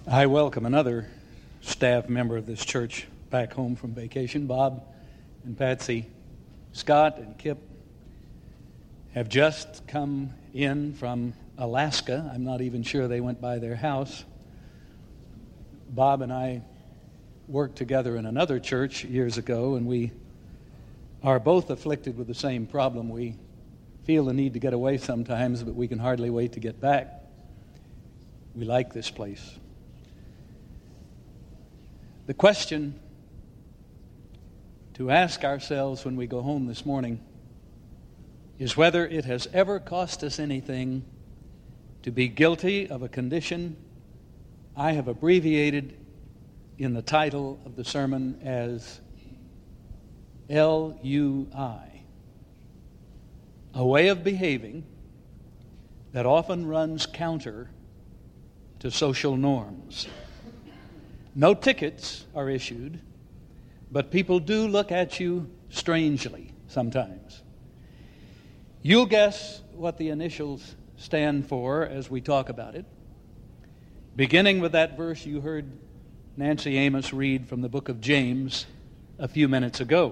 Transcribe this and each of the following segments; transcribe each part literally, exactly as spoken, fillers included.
I welcome another staff member of this church back home from vacation. Bob and Patsy Scott and Kip have just come in from Alaska. I'm not even sure they went by their house. Bob and I worked together in another church years ago, and we are both afflicted with the same problem. We feel the need to get away sometimes, but we can hardly wait to get back. We like this place. The question to ask ourselves when we go home this morning is whether it has ever cost us anything to be guilty of a condition I have abbreviated in the title of the sermon as L U I, a way of behaving that often runs counter to social norms. No tickets are issued, but people do look at you strangely sometimes. You'll guess what the initials stand for as we talk about it, beginning with that verse you heard Nancy Amos read from the book of James a few minutes ago.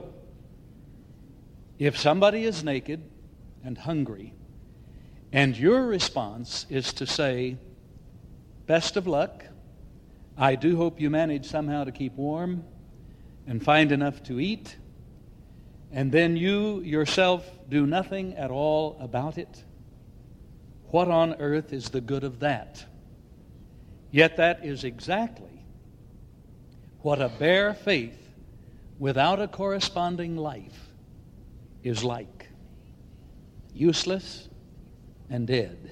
If somebody is naked and hungry, and your response is to say, "Best of luck, I do hope you manage somehow to keep warm and find enough to eat," and then you yourself do nothing at all about it, what on earth is the good of that? Yet that is exactly what a bare faith without a corresponding life is like. Useless and dead.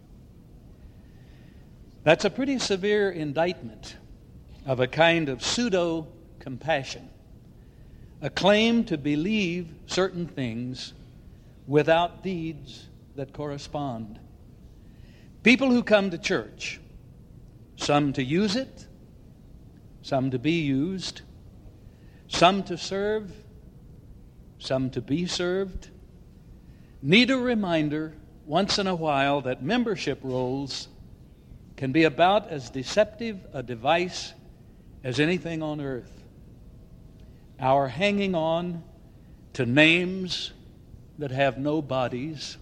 That's a pretty severe indictment of a kind of pseudo-compassion, a claim to believe certain things without deeds that correspond. People who come to church, some to use it, some to be used, some to serve, some to be served, need a reminder once in a while that membership rolls can be about as deceptive a device as anything on earth. Our hanging on to names that have no bodies,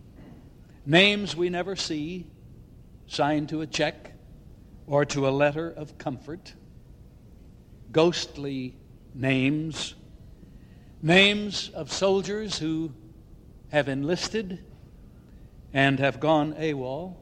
names we never see, signed to a check or to a letter of comfort, ghostly names, names of soldiers who have enlisted and have gone AWOL,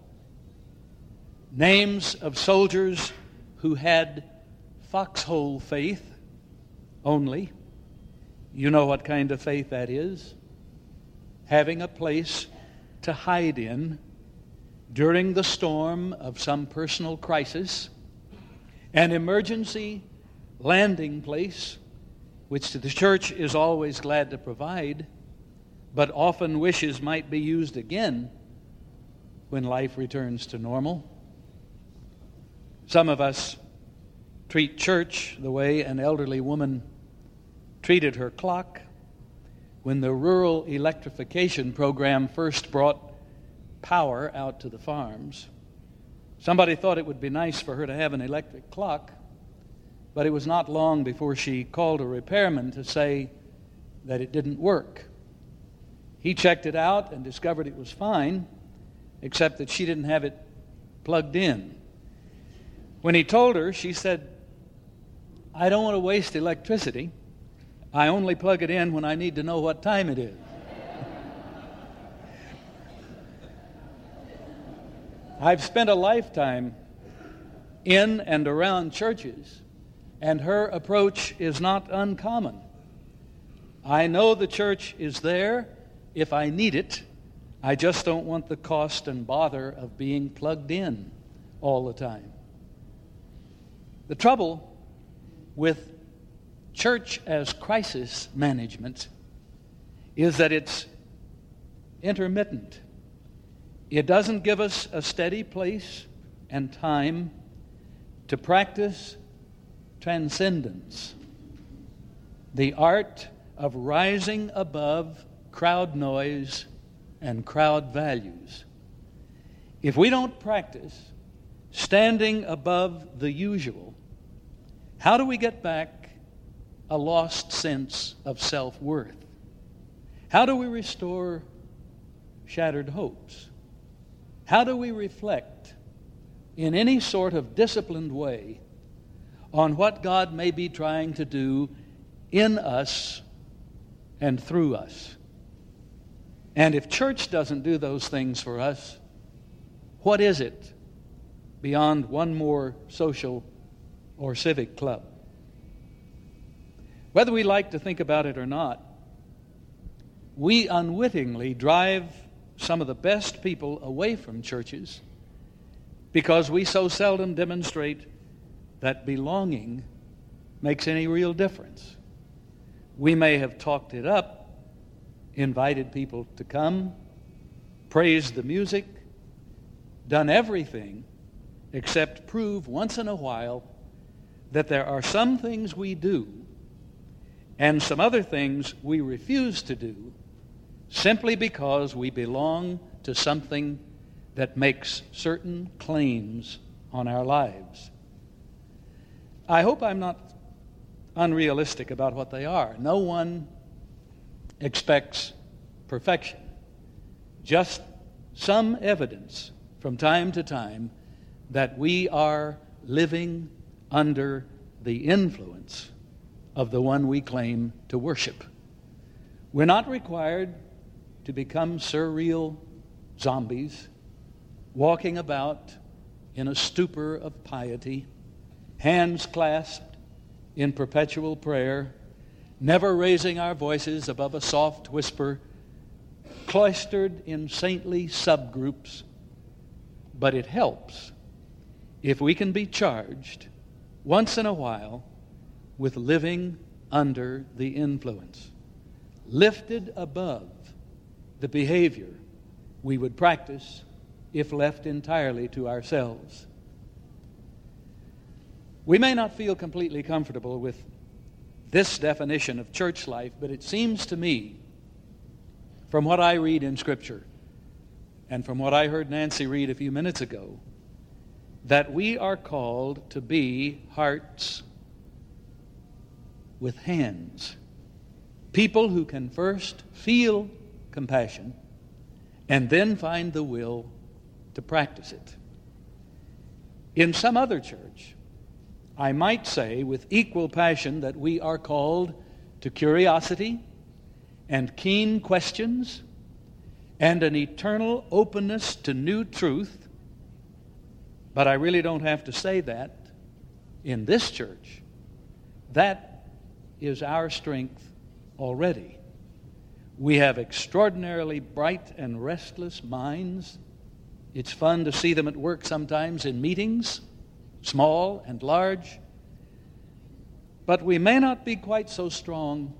names of soldiers who had foxhole faith only. You know what kind of faith that is. Having a place to hide in during the storm of some personal crisis, an emergency landing place which the church is always glad to provide, but often wishes might be used again when life returns to normal. Some of us treat church the way an elderly woman treated her clock when the rural electrification program first brought power out to the farms. Somebody thought it would be nice for her to have an electric clock, but it was not long before she called a repairman to say that it didn't work. He checked it out and discovered it was fine, except that she didn't have it plugged in. When he told her, she said, "I don't want to waste electricity. I only plug it in when I need to know what time it is." I've spent a lifetime in and around churches, and her approach is not uncommon. I know the church is there if I need it. I just don't want the cost and bother of being plugged in all the time. The trouble with church as crisis management is that it's intermittent. It doesn't give us a steady place and time to practice transcendence, the art of rising above crowd noise and crowd values. If we don't practice standing above the usual, how do we get back a lost sense of self-worth? How do we restore shattered hopes? How do we reflect in any sort of disciplined way on what God may be trying to do in us and through us? And if church doesn't do those things for us, what is it beyond one more social or civic club? Whether we like to think about it or not, we unwittingly drive some of the best people away from churches because we so seldom demonstrate that belonging makes any real difference. We may have talked it up, invited people to come, praised the music, done everything except prove once in a while that there are some things we do and some other things we refuse to do simply because we belong to something that makes certain claims on our lives. I hope I'm not unrealistic about what they are. No one expects perfection. Just some evidence from time to time that we are living under the influence of the one we claim to worship. We're not required to become surreal zombies, walking about in a stupor of piety, hands clasped in perpetual prayer, never raising our voices above a soft whisper, cloistered in saintly subgroups. But it helps if we can be charged once in a while with living under the influence, lifted above the behavior we would practice if left entirely to ourselves. We may not feel completely comfortable with this definition of church life, but it seems to me, from what I read in Scripture and from what I heard Nancy read a few minutes ago, that we are called to be hearts with hands. People who can first feel compassion and then find the will to practice it. In some other church, I might say with equal passion that we are called to curiosity and keen questions and an eternal openness to new truth. But I really don't have to say that in this church. That is our strength already. We have extraordinarily bright and restless minds. It's fun to see them at work sometimes in meetings, small and large. But we may not be quite so strong